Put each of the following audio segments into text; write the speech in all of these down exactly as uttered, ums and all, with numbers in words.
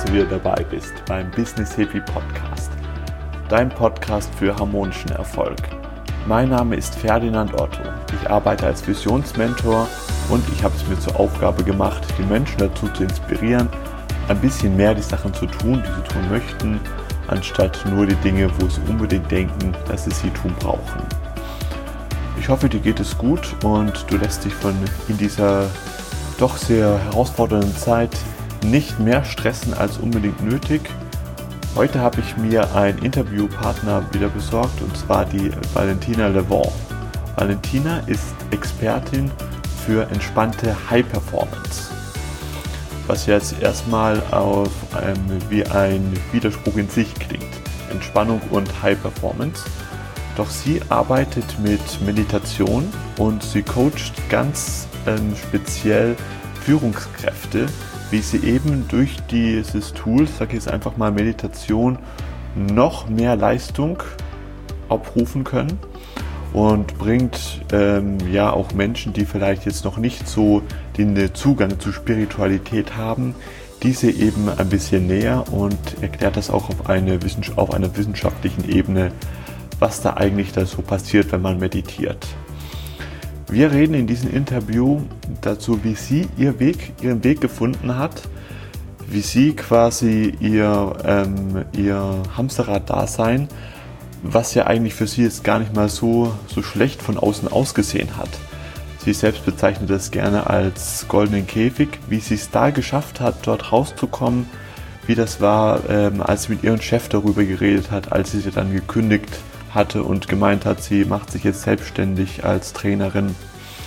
dass du wieder dabei bist beim Business Happy Podcast, dein Podcast für harmonischen Erfolg. Mein Name ist Ferdinand Otto. Ich arbeite als Visionsmentor und ich habe es mir zur Aufgabe gemacht, die Menschen dazu zu inspirieren, ein bisschen mehr die Sachen zu tun, die sie tun möchten, anstatt nur die Dinge, wo sie unbedingt denken, dass sie sie tun brauchen. Ich hoffe, dir geht es gut und du lässt dich von in dieser doch sehr herausfordernden Zeit nicht mehr stressen als unbedingt nötig. Heute habe ich mir einen Interviewpartner wieder besorgt, und zwar die Valentina Levent. Valentina ist Expertin für entspannte High Performance, was jetzt erstmal auf ähm, wie ein Widerspruch in sich klingt. Entspannung und High Performance. Doch sie arbeitet mit Meditation und sie coacht ganz ähm, speziell Führungskräfte, wie sie eben durch dieses Tool, sag ich jetzt einfach mal Meditation, noch mehr Leistung abrufen können und bringt ähm, ja auch Menschen, die vielleicht jetzt noch nicht so den Zugang zu Spiritualität haben, diese eben ein bisschen näher und erklärt das auch auf, eine, auf einer wissenschaftlichen Ebene, was da eigentlich da so passiert, wenn man meditiert. Wir reden in diesem Interview dazu, wie sie ihr Weg, ihren Weg gefunden hat, wie sie quasi ihr, ähm, ihr Hamsterrad-Dasein, was ja eigentlich für sie jetzt gar nicht mal so, so schlecht von außen ausgesehen hat. Sie selbst bezeichnet das gerne als goldenen Käfig, wie sie es da geschafft hat, dort rauszukommen, wie das war, ähm, als sie mit ihrem Chef darüber geredet hat, als sie sie dann gekündigt hatte und gemeint hat, sie macht sich jetzt selbstständig als Trainerin.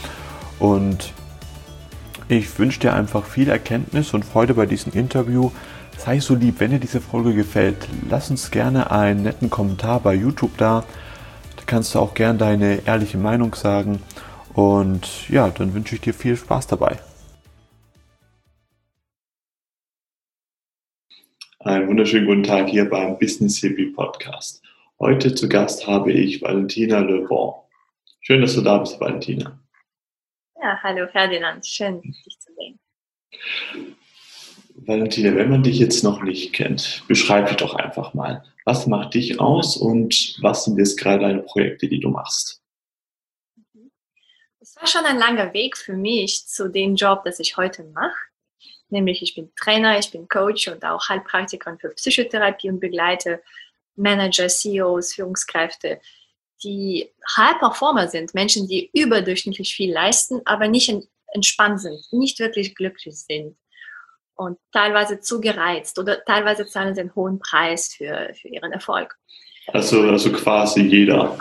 Und ich wünsche dir einfach viel Erkenntnis und Freude bei diesem Interview. Sei so lieb, wenn dir diese Folge gefällt, lass uns gerne einen netten Kommentar bei YouTube da. Da kannst du auch gerne deine ehrliche Meinung sagen. Und ja, dann wünsche ich dir viel Spaß dabei. Einen wunderschönen guten Tag hier beim Business Happy Podcast. Heute zu Gast habe ich Valentina Levent. Schön, dass du da bist, Valentina. Ja, hallo Ferdinand, schön, dich zu sehen. Valentina, wenn man dich jetzt noch nicht kennt, beschreib dich doch einfach mal. Was macht dich aus und was sind jetzt gerade deine Projekte, die du machst? Es war schon ein langer Weg für mich zu dem Job, das ich heute mache. Nämlich ich bin Trainer, ich bin Coach und auch Heilpraktikerin für Psychotherapie und begleite Manager, C E Os, Führungskräfte, die High-Performer sind, Menschen, die überdurchschnittlich viel leisten, aber nicht entspannt sind, nicht wirklich glücklich sind und teilweise zu gereizt oder teilweise zahlen sie einen hohen Preis für, für ihren Erfolg. Also, also quasi jeder.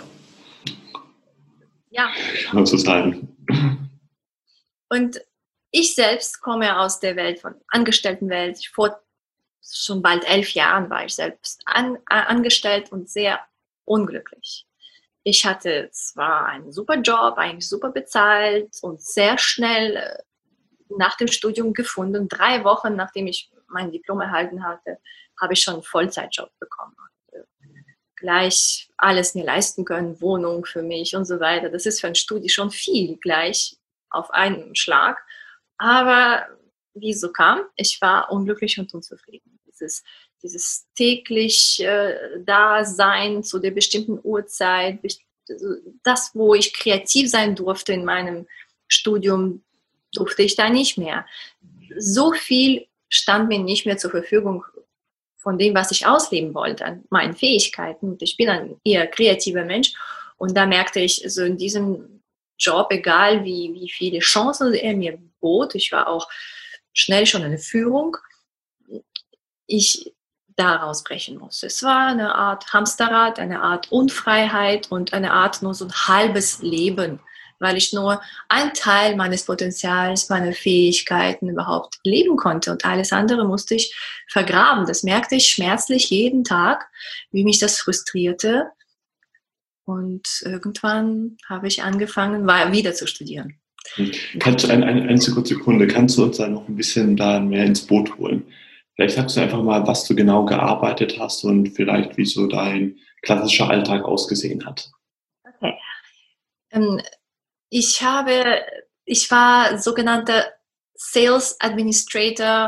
Ja. Kann man so sagen. Und ich selbst komme aus der Welt von Angestelltenwelt. Vor schon bald elf Jahren war ich selbst an, äh, angestellt und sehr unglücklich. Ich hatte zwar einen super Job, eigentlich super bezahlt und sehr schnell äh, nach dem Studium gefunden. Drei Wochen nachdem ich mein Diplom erhalten hatte, habe ich schon einen Vollzeitjob bekommen. Äh, gleich alles mir leisten können, Wohnung für mich und so weiter. Das ist für ein Studium schon viel gleich auf einen Schlag. Aber wie es so kam, ich war unglücklich und unzufrieden. Dieses, dieses täglich äh, Dasein zu der bestimmten Uhrzeit, das, wo ich kreativ sein durfte in meinem Studium, durfte ich da nicht mehr. So viel stand mir nicht mehr zur Verfügung von dem, was ich ausleben wollte, an meinen Fähigkeiten. Ich bin ein eher kreativer Mensch und da merkte ich, so in diesem Job, egal wie, wie viele Chancen er mir bot, ich war auch schnell schon in der Führung, ich da rausbrechen musste. Es war eine Art Hamsterrad, eine Art Unfreiheit und eine Art nur so ein halbes Leben, weil ich nur einen Teil meines Potenzials, meiner Fähigkeiten überhaupt leben konnte und alles andere musste ich vergraben. Das merkte ich schmerzlich jeden Tag, wie mich das frustrierte. Und irgendwann habe ich angefangen, wieder zu studieren. Kannst du, eine, eine, eine Sekunde, kannst du uns da noch ein bisschen da mehr ins Boot holen? Vielleicht sagst du einfach mal, was du genau gearbeitet hast und vielleicht, wie so dein klassischer Alltag ausgesehen hat. Okay. Ähm, ich habe, ich war sogenannter Sales Administrator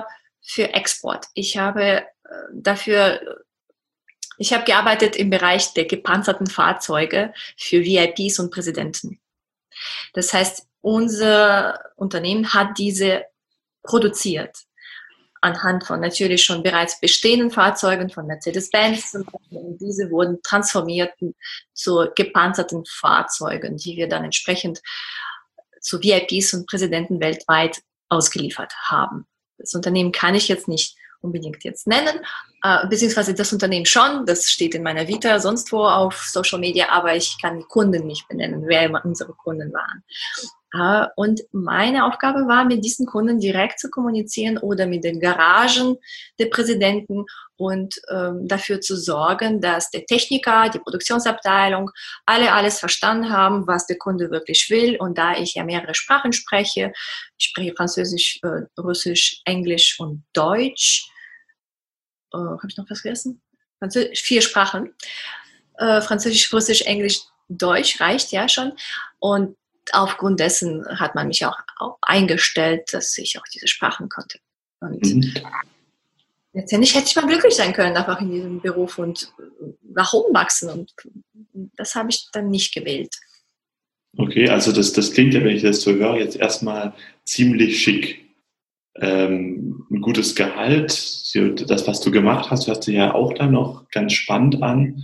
für Export. Ich habe dafür, ich habe gearbeitet im Bereich der gepanzerten Fahrzeuge für V I Ps und Präsidenten. Das heißt, unser Unternehmen hat diese produziert. Anhand von natürlich schon bereits bestehenden Fahrzeugen von Mercedes-Benz. Und diese wurden transformiert zu gepanzerten Fahrzeugen, die wir dann entsprechend zu V I Ps und Präsidenten weltweit ausgeliefert haben. Das Unternehmen kann ich jetzt nicht unbedingt jetzt nennen, äh, beziehungsweise das Unternehmen schon, das steht in meiner Vita sonst wo auf Social Media, aber ich kann die Kunden nicht benennen, wer immer unsere Kunden waren. Äh, und meine Aufgabe war, mit diesen Kunden direkt zu kommunizieren oder mit den Garagen der Präsidenten und ähm, dafür zu sorgen, dass der Techniker, die Produktionsabteilung, alle alles verstanden haben, was der Kunde wirklich will. Und da ich ja mehrere Sprachen spreche, ich spreche Französisch, äh, Russisch, Englisch und Deutsch. Äh, Habe ich noch was vergessen? Französisch, vier Sprachen. Äh, Französisch, Russisch, Englisch, Deutsch reicht ja schon. Und aufgrund dessen hat man mich auch, auch eingestellt, dass ich auch diese Sprachen konnte. Und mhm. letztendlich hätte ich mal glücklich sein können, einfach in diesem Beruf und nach oben wachsen. Und das habe ich dann nicht gewählt. Okay, also das, das klingt ja, wenn ich das so höre, jetzt erstmal ziemlich schick. Ähm, ein gutes Gehalt, das, was du gemacht hast, hört sich ja auch dann noch ganz spannend an.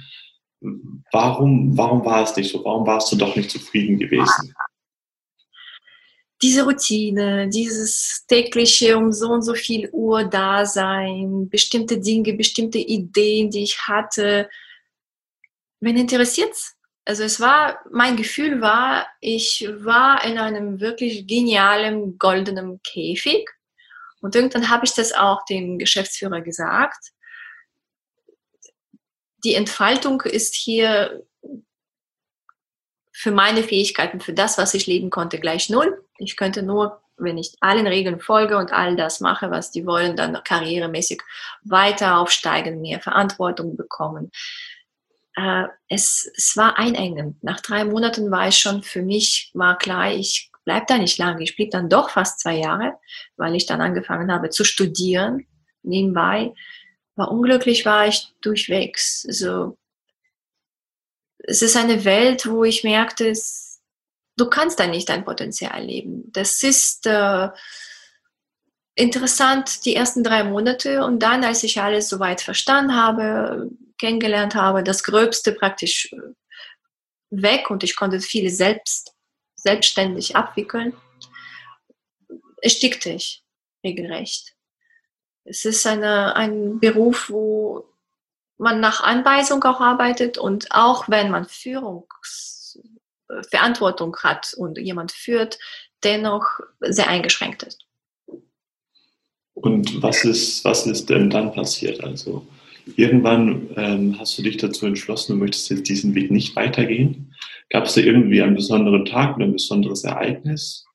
Warum, warum war es nicht so? Warum warst du doch nicht zufrieden gewesen? Diese Routine, dieses tägliche um so und so viel Uhr da sein, bestimmte Dinge, bestimmte Ideen, die ich hatte, wen interessiert's? Also es war, mein Gefühl war, ich war in einem wirklich genialen goldenen Käfig und irgendwann habe ich das auch dem Geschäftsführer gesagt. Die Entfaltung ist hier für meine Fähigkeiten, für das, was ich leben konnte, gleich null. Ich könnte nur, wenn ich allen Regeln folge und all das mache, was die wollen, dann karrieremäßig weiter aufsteigen, mehr Verantwortung bekommen. Äh, es, es war einengend. Nach drei Monaten war ich schon, für mich war klar, ich bleibe da nicht lange. Ich blieb dann doch fast zwei Jahre, weil ich dann angefangen habe zu studieren nebenbei. Aber unglücklich war ich durchwegs. Also, es ist eine Welt, wo ich merkte, es, du kannst da nicht dein Potenzial leben. Das ist äh, interessant die ersten drei Monate und dann, als ich alles soweit verstanden habe, kennengelernt habe, das Gröbste praktisch weg und ich konnte vieles selbst, selbstständig abwickeln, erstickte ich regelrecht. Es ist eine, ein Beruf, wo man nach Anweisung auch arbeitet und auch wenn man Führungsverantwortung hat und jemand führt, dennoch sehr eingeschränkt ist. Und was ist, was ist denn dann passiert? Also irgendwann ähm, hast du dich dazu entschlossen, du möchtest jetzt diesen Weg nicht weitergehen. Gab es da irgendwie einen besonderen Tag oder ein besonderes Ereignis?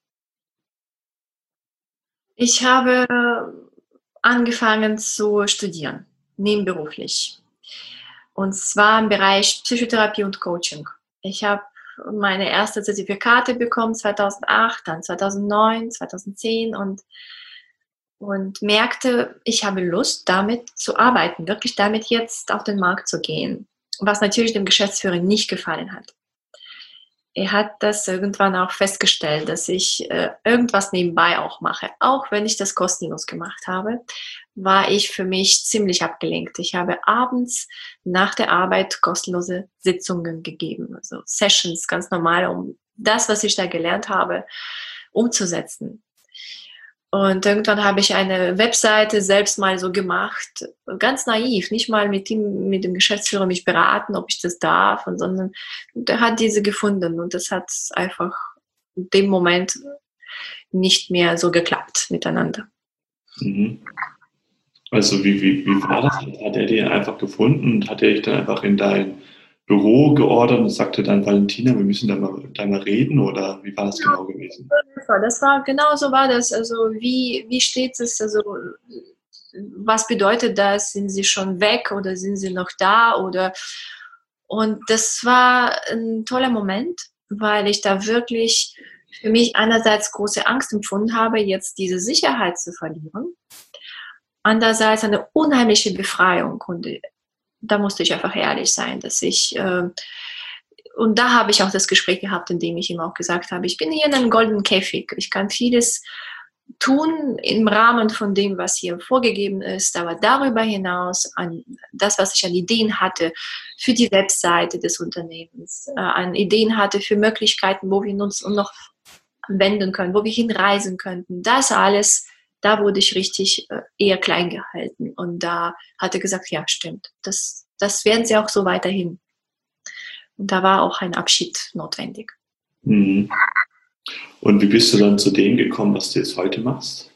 Ich habe angefangen zu studieren, nebenberuflich. Und zwar im Bereich Psychotherapie und Coaching. Ich habe meine erste Zertifikate bekommen zweitausendacht, dann zweitausendneun, zweitausendzehn und, und merkte, ich habe Lust, damit zu arbeiten, wirklich damit jetzt auf den Markt zu gehen. Was natürlich dem Geschäftsführer nicht gefallen hat. Er hat das irgendwann auch festgestellt, dass ich äh, irgendwas nebenbei auch mache. Auch wenn ich das kostenlos gemacht habe, war ich für mich ziemlich abgelenkt. Ich habe abends nach der Arbeit kostenlose Sitzungen gegeben, also Sessions, ganz normal, um das, was ich da gelernt habe, umzusetzen. Und irgendwann habe ich eine Webseite selbst mal so gemacht, ganz naiv, nicht mal mit dem, mit dem Geschäftsführer mich beraten, ob ich das darf, sondern der hat diese gefunden und das hat einfach in dem Moment nicht mehr so geklappt miteinander. Mhm. Also wie, wie, wie war das? Hat er die einfach gefunden und hat er dich dann einfach in dein Büro geordert und sagte dann, Valentina, wir müssen da mal, da mal reden, oder wie war das genau gewesen? Das war, genau so war das. Also wie, wie steht es, also was bedeutet das? Sind Sie schon weg oder sind Sie noch da? Oder, und das war ein toller Moment, weil ich da wirklich für mich einerseits große Angst empfunden habe, jetzt diese Sicherheit zu verlieren. andererseits eine unheimliche Befreiung. Und da musste ich einfach ehrlich sein, dass ich, äh, und da habe ich auch das Gespräch gehabt, in dem ich ihm auch gesagt habe, ich bin hier in einem goldenen Käfig. Ich kann vieles tun im Rahmen von dem, was hier vorgegeben ist, aber darüber hinaus an das, was ich an Ideen hatte für die Webseite des Unternehmens, äh, an Ideen hatte für Möglichkeiten, wo wir uns noch wenden können, wo wir hinreisen könnten, das alles, da wurde ich richtig äh, eher klein gehalten. Und da hat er gesagt, ja, stimmt, das, das werden sie auch so weiterhin. Und da war auch ein Abschied notwendig. Mhm. Und wie bist du dann zu dem gekommen, was du jetzt heute machst?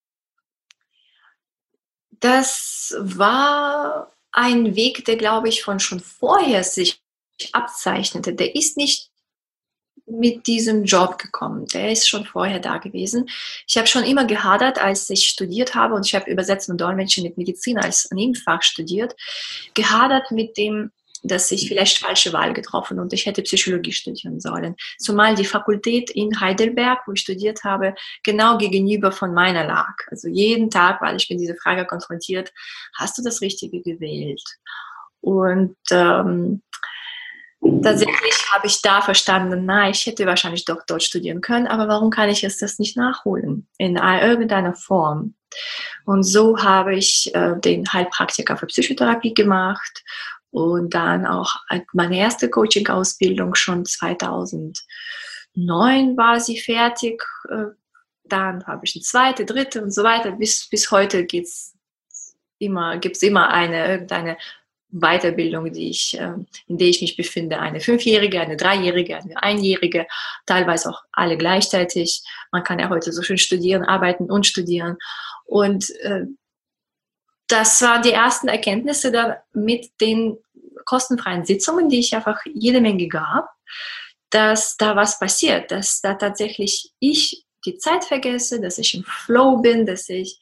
Das war ein Weg, der, glaube ich, von schon vorher sich abzeichnete. Der ist nicht mit diesem Job gekommen. Der ist schon vorher da gewesen. Ich habe schon immer gehadert, als ich studiert habe, und ich habe Übersetzen und Dolmetschen mit Medizin als Nebenfach studiert, gehadert mit dem, dass ich vielleicht falsche Wahl getroffen und ich hätte Psychologie studieren sollen. Zumal die Fakultät in Heidelberg, wo ich studiert habe, genau gegenüber von meiner lag. Also jeden Tag, weil ich bin diese Frage konfrontiert, hast du das Richtige gewählt? Und ähm, tatsächlich habe ich da verstanden, na, ich hätte wahrscheinlich doch dort studieren können, aber warum kann ich jetzt das nicht nachholen? In irgendeiner Form. Und so habe ich äh, den Heilpraktiker für Psychotherapie gemacht und dann auch meine erste Coaching-Ausbildung schon zweitausendneun war sie fertig. Äh, dann habe ich eine zweite, dritte und so weiter. Bis, bis heute geht's immer, gibt's immer eine, irgendeine Weiterbildung, die ich, äh, in der ich mich befinde. Eine fünfjährige, eine dreijährige, eine einjährige, teilweise auch alle gleichzeitig. Man kann ja heute so schön studieren, arbeiten und studieren. Und äh, das waren die ersten Erkenntnisse da mit den kostenfreien Sitzungen, die ich einfach jede Menge gab, dass da was passiert, dass da tatsächlich ich die Zeit vergesse, dass ich im Flow bin, dass ich,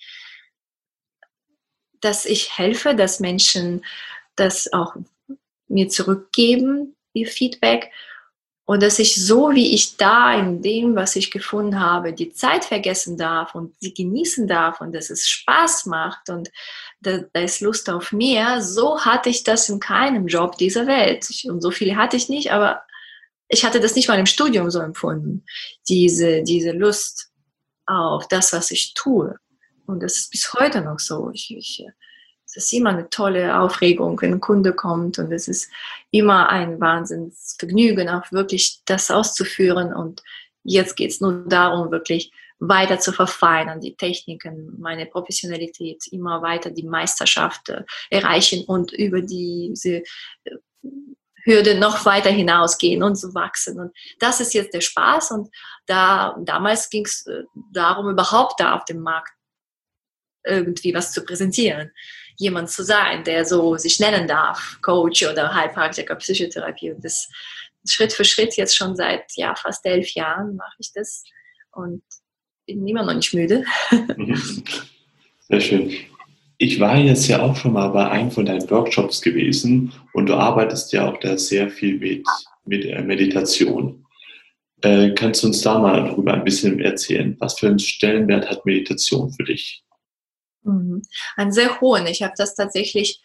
dass ich helfe, dass Menschen das auch mir zurückgeben, ihr Feedback, und dass ich so, wie ich da in dem, was ich gefunden habe, die Zeit vergessen darf und sie genießen darf und dass es Spaß macht und da, da ist Lust auf mehr, so hatte ich das in keinem Job dieser Welt. Und so viel hatte ich nicht, aber ich hatte das nicht mal im Studium so empfunden, diese, diese Lust auf das, was ich tue. Und das ist bis heute noch so. Ich, ich, es ist immer eine tolle Aufregung, wenn ein Kunde kommt, und es ist immer ein Wahnsinnsvergnügen, auch wirklich das auszuführen. Und jetzt geht es nur darum, wirklich weiter zu verfeinern, die Techniken, meine Professionalität, immer weiter die Meisterschaft äh, erreichen und über diese äh, Hürde noch weiter hinausgehen und so wachsen. Und das ist jetzt der Spaß. Und da damals ging es äh, darum, überhaupt da auf dem Markt irgendwie was zu präsentieren. Jemand zu sein, der so sich nennen darf, Coach oder Heilpraktiker, Psychotherapie. Und das Schritt für Schritt jetzt schon seit ja, fast elf Jahren mache ich das und bin immer noch nicht müde. Sehr schön. Ich war jetzt ja auch schon mal bei einem von deinen Workshops gewesen und du arbeitest ja auch da sehr viel mit, mit Meditation. Äh, kannst du uns da mal darüber ein bisschen erzählen? Was für einen Stellenwert hat Meditation für dich? Einen sehr hohen. Ich habe das tatsächlich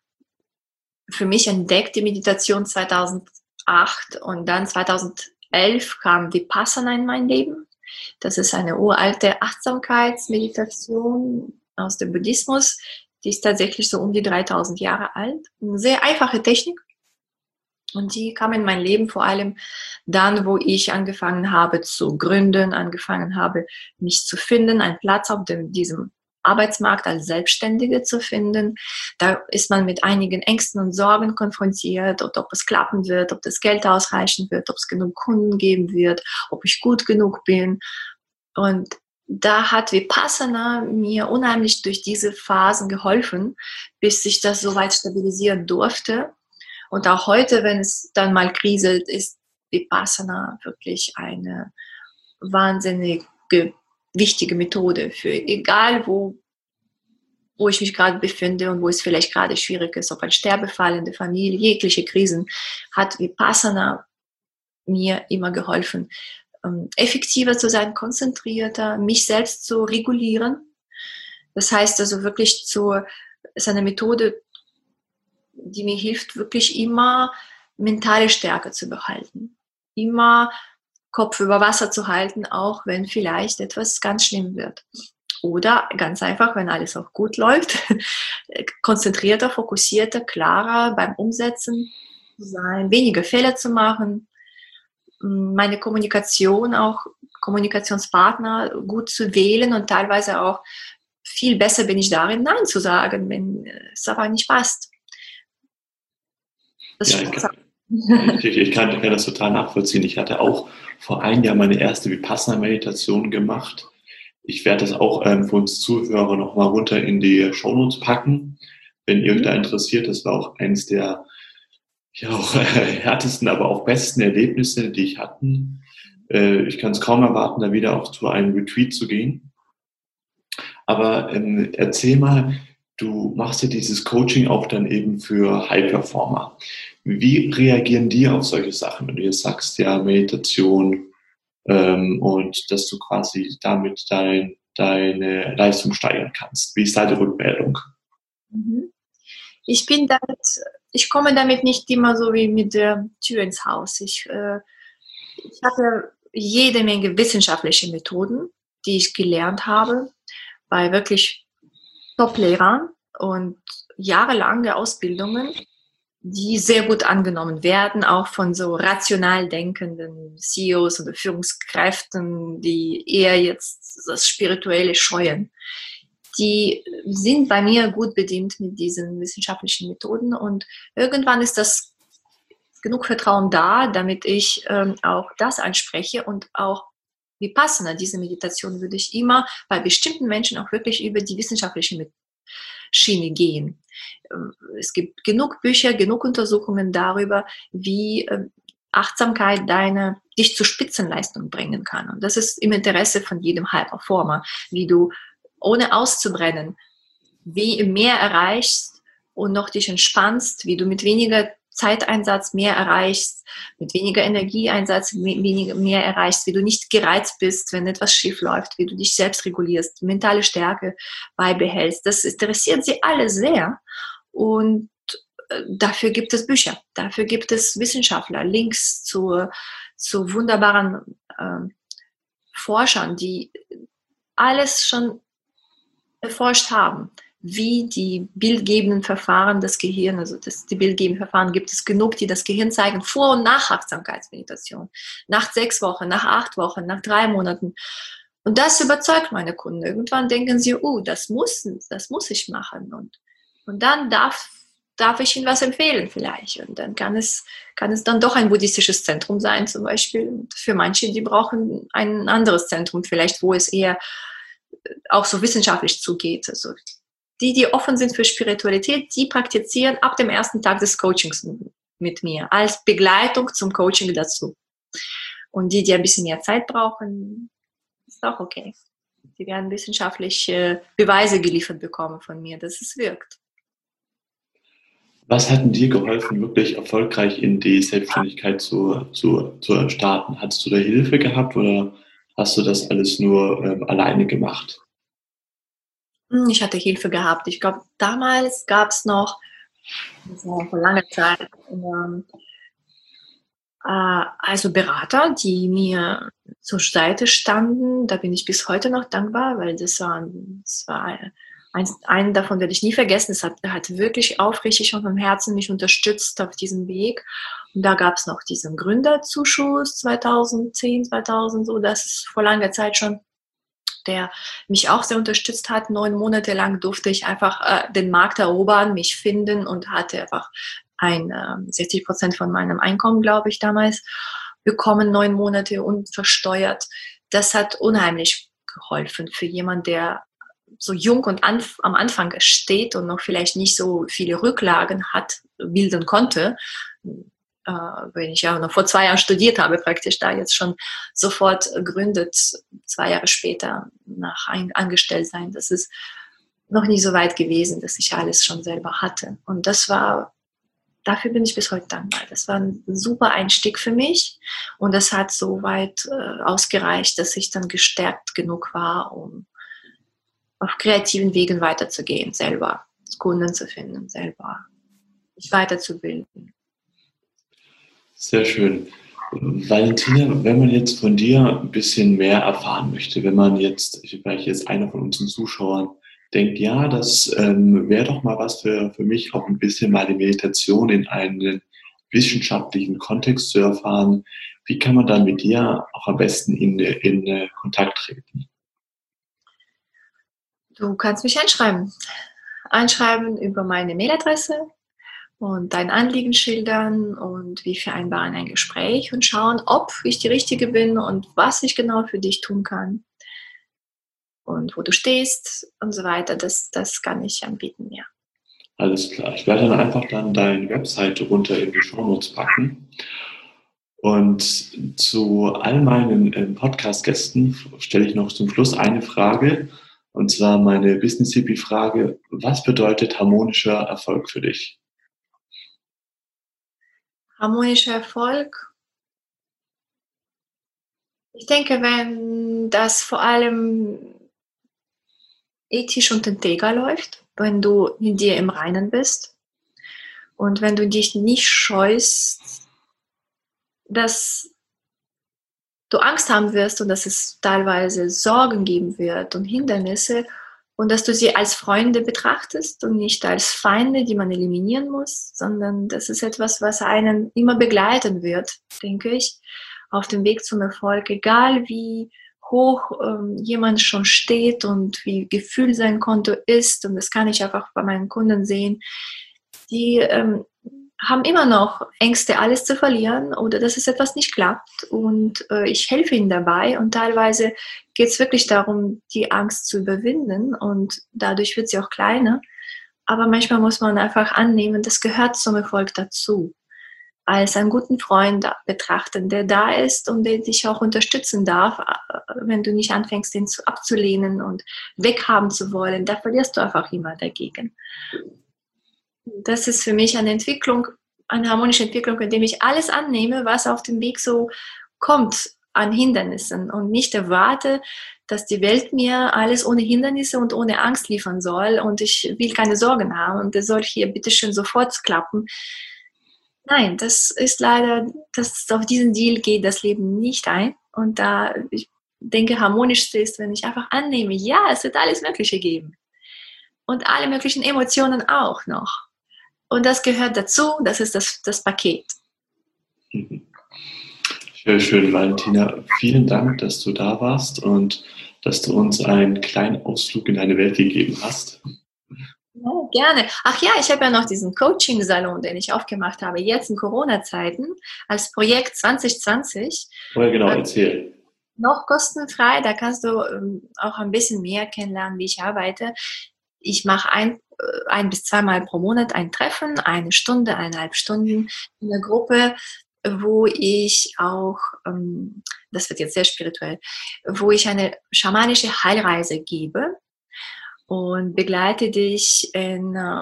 für mich entdeckt, die Meditation zweitausendacht, und dann zweitausendelf kam Vipassana in mein Leben. Das ist eine uralte Achtsamkeitsmeditation aus dem Buddhismus. Die ist tatsächlich so um die dreitausend Jahre alt. Eine sehr einfache Technik. Und die kam in mein Leben vor allem dann, wo ich angefangen habe zu gründen, angefangen habe, mich zu finden, einen Platz auf dem, diesem Arbeitsmarkt als Selbstständige zu finden. Da ist man mit einigen Ängsten und Sorgen konfrontiert, ob es klappen wird, ob das Geld ausreichen wird, ob es genug Kunden geben wird, ob ich gut genug bin. Und da hat Vipassana mir unheimlich durch diese Phasen geholfen, bis sich das soweit stabilisieren durfte. Und auch heute, wenn es dann mal kriselt, ist Vipassana wirklich eine wahnsinnige wichtige Methode für egal wo, wo ich mich gerade befinde und wo es vielleicht gerade schwierig ist, ob ein Sterbefall in der Familie, jegliche Krisen, hat Vipassana mir immer geholfen, ähm, effektiver zu sein, konzentrierter, mich selbst zu regulieren, Das heißt also wirklich zu, ist eine Methode, die mir hilft, wirklich immer mentale Stärke zu behalten. Immer Kopf über Wasser zu halten, auch wenn vielleicht etwas ganz schlimm wird. Oder ganz einfach, wenn alles auch gut läuft, konzentrierter, fokussierter, klarer beim Umsetzen zu sein, weniger Fehler zu machen, meine Kommunikation auch, Kommunikationspartner gut zu wählen und teilweise auch viel besser bin ich darin, Nein zu sagen, wenn es aber nicht passt. Das ja, ich kann, ich, ich, kann, ich kann das total nachvollziehen. Ich hatte auch vor einem Jahr meine erste Vipassana-Meditation gemacht. Ich werde das auch ähm, für uns Zuhörer nochmal runter in die Shownotes packen, wenn ihr euch da interessiert. Das war auch eines der ja, auch, äh, härtesten, aber auch besten Erlebnisse, die ich hatte. Äh, ich kann es kaum erwarten, da wieder auch zu einem Retreat zu gehen. Aber ähm, erzähl mal, du machst ja dieses Coaching auch dann eben für High-Performer. Wie reagieren die auf solche Sachen, wenn du jetzt sagst, ja, Meditation ähm, und dass du quasi damit dein, deine Leistung steigern kannst? Wie ist da die Rückmeldung? Ich bin damit, ich komme damit nicht immer so wie mit der Tür ins Haus. Ich, äh, ich hatte jede Menge wissenschaftliche Methoden, die ich gelernt habe, bei wirklich Top-Lehrern und jahrelange Ausbildungen, die sehr gut angenommen werden, auch von so rational denkenden C E Os oder Führungskräften, die eher jetzt das Spirituelle scheuen. Die sind bei mir gut bedient mit diesen wissenschaftlichen Methoden und irgendwann ist das genug Vertrauen da, damit ich ähm, auch das anspreche und auch Vipassana, diese Meditation würde ich immer bei bestimmten Menschen auch wirklich über die wissenschaftliche Schiene gehen. Es gibt genug Bücher, genug Untersuchungen darüber, wie Achtsamkeit deine, dich zur Spitzenleistung bringen kann. Und das ist im Interesse von jedem High-Performer, wie du ohne auszubrennen, wie mehr erreichst und noch dich entspannst, wie du mit weniger Zeiteinsatz mehr erreichst, mit weniger Energieeinsatz weniger mehr erreichst, wie du nicht gereizt bist, wenn etwas schief läuft, wie du dich selbst regulierst, mentale Stärke beibehältst. Das interessiert sie alle sehr und dafür gibt es Bücher, dafür gibt es Wissenschaftler, Links zu, zu wunderbaren äh, Forschern, die alles schon erforscht haben, wie die bildgebenden Verfahren des Gehirns, also das, die bildgebenden Verfahren gibt es genug, die das Gehirn zeigen, vor und nach Achtsamkeitsmeditation, nach sechs Wochen, nach acht Wochen, nach drei Monaten. Und das überzeugt meine Kunden. Irgendwann denken sie, oh, das muss, das muss ich machen. Und, und dann darf, darf ich ihnen was empfehlen vielleicht. Und dann kann es, kann es dann doch ein buddhistisches Zentrum sein zum Beispiel. Und für manche, die brauchen ein anderes Zentrum vielleicht, wo es eher auch so wissenschaftlich zugeht. Also die, die offen sind für Spiritualität, die praktizieren ab dem ersten Tag des Coachings mit mir, als Begleitung zum Coaching dazu. Und die, die ein bisschen mehr Zeit brauchen, ist auch okay. Die werden wissenschaftliche Beweise geliefert bekommen von mir, dass es wirkt. Was hat denn dir geholfen, wirklich erfolgreich in die Selbstständigkeit zu, zu, zu starten? Hattest du da Hilfe gehabt oder hast du das alles nur ähm, alleine gemacht? Ich hatte Hilfe gehabt. Ich glaube, damals gab es noch, so vor langer Zeit, ähm, äh, also Berater, die mir zur Seite standen. Da bin ich bis heute noch dankbar, weil das war, das war ein, einen davon werde ich nie vergessen. Es hat, hat wirklich aufrichtig und vom Herzen mich unterstützt auf diesem Weg. Und da gab es noch diesen Gründerzuschuss zweitausendzehn, zweitausend, so, das ist vor langer Zeit schon, der mich auch sehr unterstützt hat. Neun Monate lang durfte ich einfach äh, den Markt erobern, mich finden und hatte einfach ein äh, sechzig Prozent von meinem Einkommen, glaube ich, damals bekommen, neun Monate unversteuert. Das hat unheimlich geholfen für jemanden, der so jung und anf- am Anfang steht und noch vielleicht nicht so viele Rücklagen hat, bilden konnte. Äh, wenn ich ja noch vor zwei Jahren studiert habe, praktisch da jetzt schon sofort gründet, zwei Jahre später nach ein- Angestelltsein. Das ist noch nie so weit gewesen, dass ich alles schon selber hatte. Und das war, dafür bin ich bis heute dankbar. Das war ein super Einstieg für mich und das hat so weit äh, ausgereicht, dass ich dann gestärkt genug war, um auf kreativen Wegen weiterzugehen, selber Kunden zu finden, selber sich weiterzubilden. Sehr schön. Valentina, wenn man jetzt von dir ein bisschen mehr erfahren möchte, wenn man jetzt, vielleicht jetzt einer von unseren Zuschauern denkt, ja, das ähm, wäre doch mal was für, für mich, auch ein bisschen mal die Meditation in einen wissenschaftlichen Kontext zu erfahren. Wie kann man dann mit dir auch am besten in, in Kontakt treten? Du kannst mich einschreiben. Einschreiben über meine Mailadresse und dein Anliegen schildern und wir vereinbaren ein Gespräch und schauen, ob ich die Richtige bin und was ich genau für dich tun kann und wo du stehst und so weiter. Das, das kann ich anbieten, ja. Alles klar. Ich werde dann einfach dann deine Webseite runter in die Shownotes packen. Und zu all meinen Podcast-Gästen stelle ich noch zum Schluss eine Frage. Und zwar meine Business-Hippie-Frage: Was bedeutet harmonischer Erfolg für dich? Harmonischer Erfolg? Ich denke, wenn das vor allem ethisch und integer läuft, wenn du in dir im Reinen bist und wenn du dich nicht scheust, dass du Angst haben wirst und dass es teilweise Sorgen geben wird und Hindernisse und dass du sie als Freunde betrachtest und nicht als Feinde, die man eliminieren muss, sondern das ist etwas, was einen immer begleiten wird, denke ich, auf dem Weg zum Erfolg, egal wie hoch ähm, jemand schon steht und wie Gefühl sein Konto ist, und das kann ich einfach bei meinen Kunden sehen, die ähm, haben immer noch Ängste, alles zu verlieren oder dass es etwas nicht klappt, und äh, ich helfe ihnen dabei, und teilweise geht es wirklich darum, die Angst zu überwinden, und dadurch wird sie auch kleiner, aber manchmal muss man einfach annehmen, das gehört zum Erfolg dazu, als einen guten Freund betrachten, der da ist und der dich auch unterstützen darf, wenn du nicht anfängst, ihn abzulehnen und weghaben zu wollen, da verlierst du einfach immer dagegen. Das ist für mich eine Entwicklung, eine harmonische Entwicklung, indem ich alles annehme, was auf dem Weg so kommt an Hindernissen, und nicht erwarte, dass die Welt mir alles ohne Hindernisse und ohne Angst liefern soll und ich will keine Sorgen haben und das soll hier bitteschön sofort klappen. Nein, das ist leider, das, auf diesen Deal geht das Leben nicht ein, und da, ich denke, harmonischste ist, wenn ich einfach annehme, ja, es wird alles Mögliche geben und alle möglichen Emotionen auch noch. Und das gehört dazu, das ist das, das Paket. Sehr schön, Valentina. Vielen Dank, dass du da warst und dass du uns einen kleinen Ausflug in deine Welt gegeben hast. Ja, gerne. Ach ja, ich habe ja noch diesen Coaching-Salon, den ich aufgemacht habe, jetzt in Corona-Zeiten, als Projekt zwanzig zwanzig. Oh ja, genau, erzähl. Noch kostenfrei, da kannst du ähm, auch ein bisschen mehr kennenlernen, wie ich arbeite. Ich mache ein, ein bis zweimal pro Monat ein Treffen, eine Stunde, eineinhalb Stunden in der Gruppe, wo ich auch, ähm, das wird jetzt sehr spirituell, wo ich eine schamanische Heilreise gebe und begleite dich in, äh,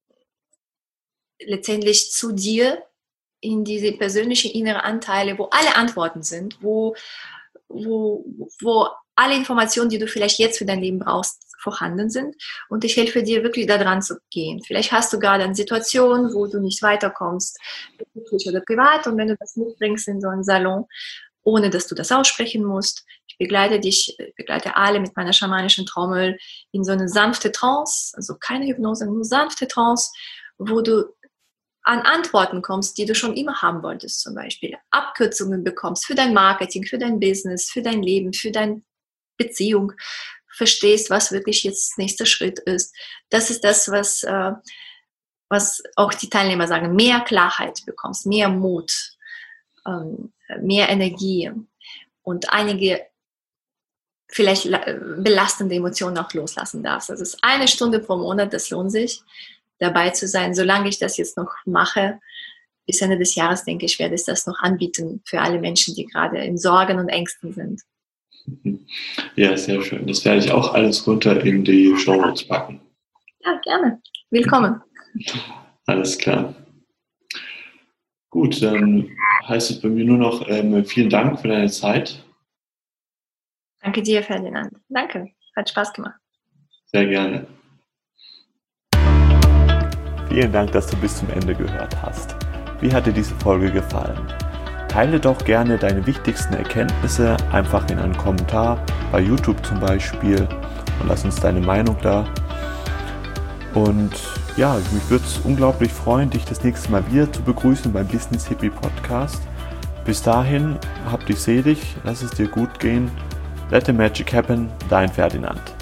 letztendlich zu dir in diese persönliche innere Anteile, wo alle Antworten sind, wo, wo, wo alle Informationen, die du vielleicht jetzt für dein Leben brauchst, vorhanden sind, und ich helfe dir wirklich da dran zu gehen. Vielleicht hast du gerade eine Situation, wo du nicht weiterkommst, beruflich oder privat, und wenn du das mitbringst in so einen Salon, ohne dass du das aussprechen musst, ich begleite dich, ich begleite alle mit meiner schamanischen Trommel in so eine sanfte Trance, also keine Hypnose, nur sanfte Trance, wo du an Antworten kommst, die du schon immer haben wolltest, zum Beispiel Abkürzungen bekommst für dein Marketing, für dein Business, für dein Leben, für deine Beziehung, verstehst, was wirklich jetzt nächster Schritt ist. Das ist das, was, äh, was auch die Teilnehmer sagen, mehr Klarheit bekommst, mehr Mut, ähm, mehr Energie und einige vielleicht belastende Emotionen auch loslassen darfst. Also es ist eine Stunde pro Monat, das lohnt sich, dabei zu sein. Solange ich das jetzt noch mache, bis Ende des Jahres, denke ich, werde ich das noch anbieten für alle Menschen, die gerade in Sorgen und Ängsten sind. Ja, sehr schön. Das werde ich auch alles runter in die Shownotes packen. Ja, gerne. Willkommen. Alles klar. Gut, dann heißt es bei mir nur noch ähm, vielen Dank für deine Zeit. Danke dir, Ferdinand. Danke. Hat Spaß gemacht. Sehr gerne. Vielen Dank, dass du bis zum Ende gehört hast. Wie hat dir diese Folge gefallen? Teile doch gerne deine wichtigsten Erkenntnisse einfach in einen Kommentar, bei YouTube zum Beispiel, und lass uns deine Meinung da. Und ja, mich würde es unglaublich freuen, dich das nächste Mal wieder zu begrüßen beim Business Hippie Podcast. Bis dahin, hab dich selig, lass es dir gut gehen. Let the magic happen, dein Ferdinand.